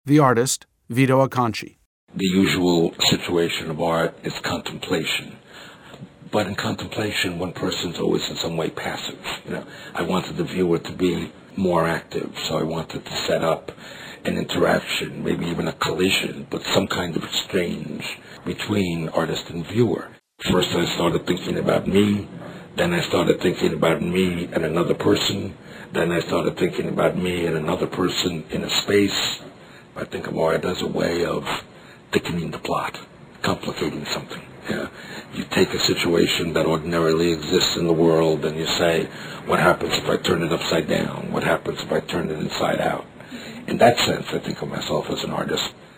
The artist, Vito Acconci. The usual situation of art is contemplation. But in contemplation, one person's always in some way passive. I wanted the viewer to be more active, so I wanted to set up an interaction, maybe even a collision, but some kind of exchange between artist and viewer. First I started thinking about me, then I started thinking about me and another person, then I started thinking about me and another person in a space. I think of art as a way of thickening the plot, complicating something. You take a situation that ordinarily exists in the world and you say, what happens if I turn it upside down? What happens if I turn it inside out? In that sense, I think of myself as an artist.